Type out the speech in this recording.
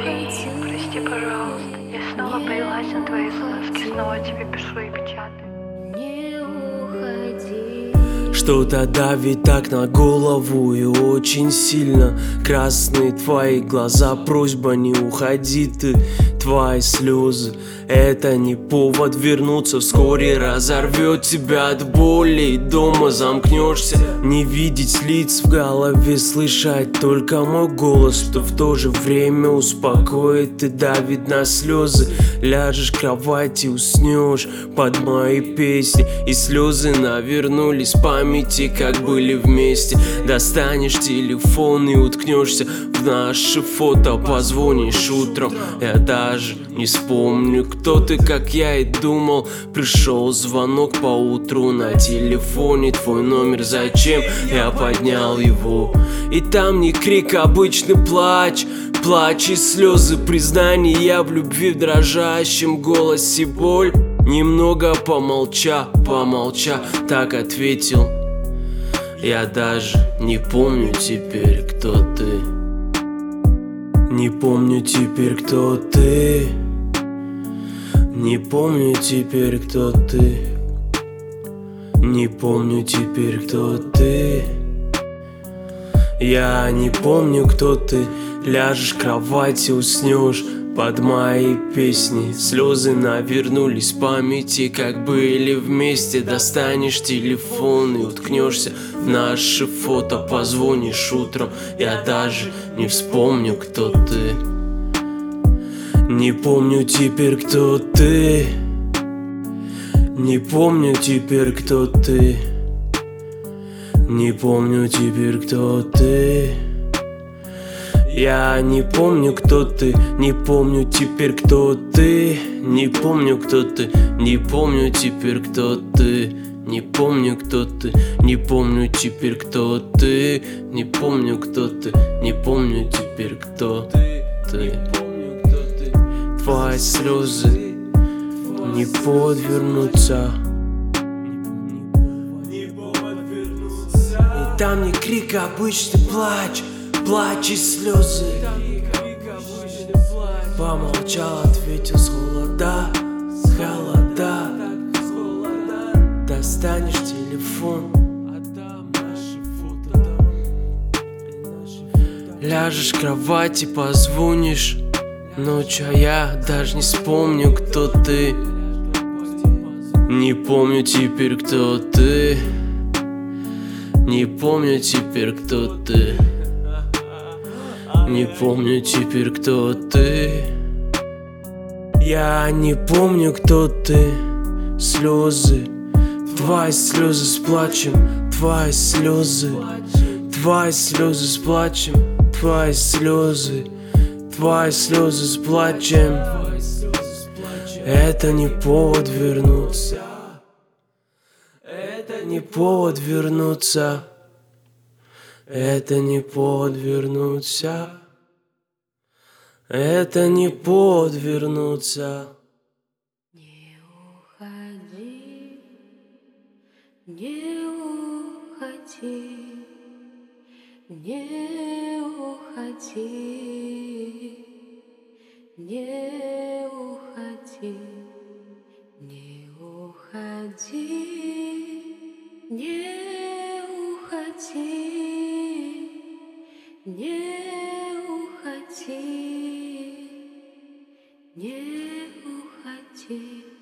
Извини, прости, пожалуйста. Я снова повелась на твои ласки, снова тебе пишу и печатаю. Не уходи. Что-то давит так на голову и очень сильно. Красные твои глаза, просьба не уходи ты. Твои слезы — это не повод вернуться. Вскоре разорвет тебя от боли, и дома замкнешься. Не видеть лиц в голове, слышать только мой голос, что в то же время успокоит и давит на слезы. Ляжешь в кровать и уснешь под мои песни, и слезы навернулись в памяти, как были вместе. Достанешь телефон и уткнешься в наши фото, позвонишь утром. Я даже не вспомню, кто ты, как я и думал. Пришел звонок поутру на телефоне, твой номер, зачем? Я поднял его, и там не крик, а обычный плач. Плач и слезы, признания в любви, в дрожащем голосе боль. Немного помолча, так ответил: я даже не помню теперь, кто ты. Не помню теперь, кто ты. Не помню теперь, кто ты. Не помню теперь, кто ты. Я не помню, кто ты. Ляжешь в кровать и уснешь под мои песни. Слезы навернулись в памяти, как были вместе. Достанешь телефон и уткнешься в наши фото, позвонишь утром. Я даже не вспомню, кто ты. Не помню теперь, кто ты. Не помню теперь, кто ты. Не помню теперь, кто ты. Я не помню, кто ты. Не помню теперь, кто ты. Не помню, кто ты. Не помню теперь, кто ты. Не помню, кто ты. Не помню теперь, кто ты. Не помню, кто ты. Не помню теперь, кто ты. Твои слезы не подвернутся. И там не крик, а обычный плач. Плач и слезы. Помолчал, ответил с холода. Достанешь телефон, ляжешь в кровати, позвонишь ночью, а я даже не вспомню, кто ты. Не помню теперь, кто ты. Не помню теперь, кто ты. Не помню теперь, кто ты. Я не помню, кто ты. Слезы, твои слезы с плачем. Твои слезы, твои слезы с плачем. Твои слезы, твои слезы с плачем. Это не повод вернуться. Это не повод вернуться. Это не повод вернуться. Это не повод вернуться. Не уходи, не уходи, не уходи, не уходи, не уходи, не уходи, не уходи, не уходи.